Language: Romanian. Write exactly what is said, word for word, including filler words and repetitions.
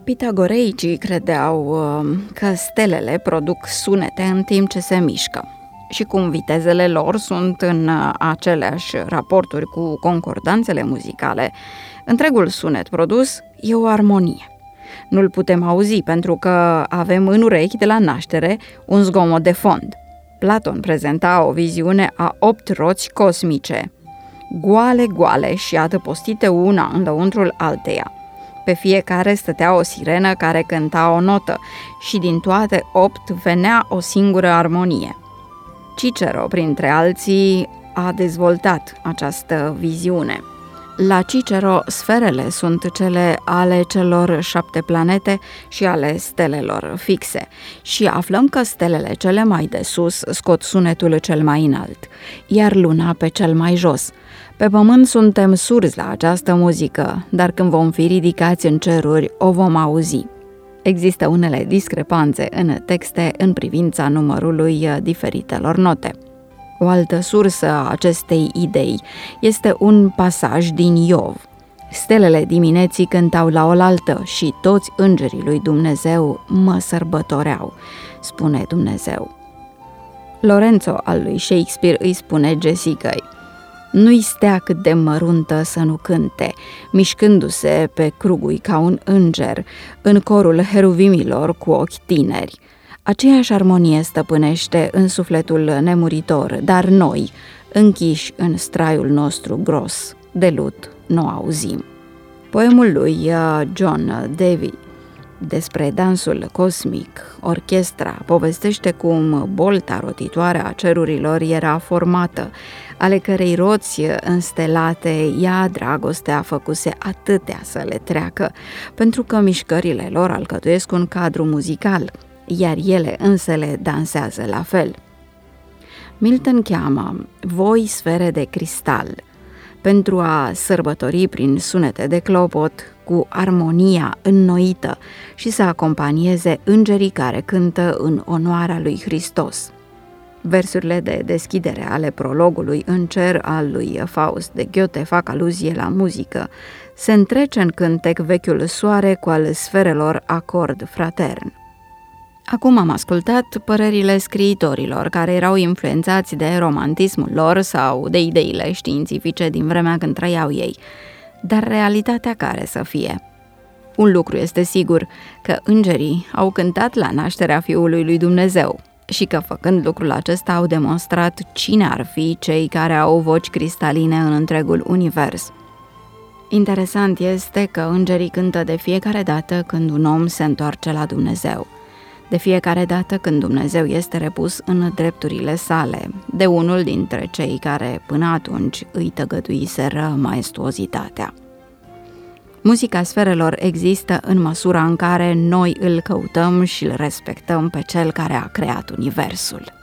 Pitagoreicii credeau uh, că stelele produc sunete în timp ce se mișcă și cum vitezele lor sunt în uh, aceleași raporturi cu concordanțele muzicale, întregul sunet produs e o armonie. Nu-l putem auzi pentru că avem în urechi de la naștere un zgomot de fond. Platon prezenta o viziune a opt roți cosmice, goale-goale și adăpostite una în lăuntrul alteia. Pe fiecare stătea o sirenă care cânta o notă și din toate opt venea o singură armonie. Cicero, printre alții, a dezvoltat această viziune. La Cicero, sferele sunt cele ale celor șapte planete și ale stelelor fixe și aflăm că stelele cele mai de sus scot sunetul cel mai înalt, iar luna pe cel mai jos. Pe pământ suntem surzi la această muzică, dar când vom fi ridicați în ceruri, o vom auzi. Există unele discrepanțe în texte în privința numărului diferitelor note. O altă sursă a acestei idei este un pasaj din Iov. Stelele dimineții cântau la oaltă și toți îngerii lui Dumnezeu mă sărbătoreau, spune Dumnezeu. Lorenzo al lui Shakespeare îi spune Jessicăi: nu-i stea cât de măruntă să nu cânte, mișcându-se pe crugui ca un înger, în corul heruvimilor cu ochi tineri. Aceeași armonie stăpânește în sufletul nemuritor, dar noi, închiși în straiul nostru gros de lut, nu auzim. Poemul lui John Davy despre dansul cosmic, orchestra, povestește cum bolta rotitoare a cerurilor era formată, ale cărei roți înstelate ea dragostea făcuse atâtea să le treacă, pentru că mișcările lor alcătuiesc un cadru muzical, iar ele însele dansează la fel. Milton cheamă voi sfere de cristal pentru a sărbători prin sunete de clopot cu armonia înnoită și să acompanieze îngerii care cântă în onoarea lui Hristos. Versurile de deschidere ale prologului în cer al lui Faust de Goethe fac aluzie la muzică. Se întrece în cântec vechiul soare cu al sferelor acord fratern. Acum am ascultat părerile scriitorilor care erau influențați de romantismul lor sau de ideile științifice din vremea când trăiau ei. Dar realitatea care să fie? Un lucru este sigur, că îngerii au cântat la nașterea Fiului lui Dumnezeu și că făcând lucrul acesta au demonstrat cine ar fi cei care au voci cristaline în întregul univers. Interesant este că îngerii cântă de fiecare dată când un om se întoarce la Dumnezeu, de fiecare dată când Dumnezeu este repus în drepturile sale, de unul dintre cei care până atunci îi tăgăduiseră maestuozitatea. Muzica sferelor există în măsura în care noi îl căutăm și îl respectăm pe cel care a creat universul.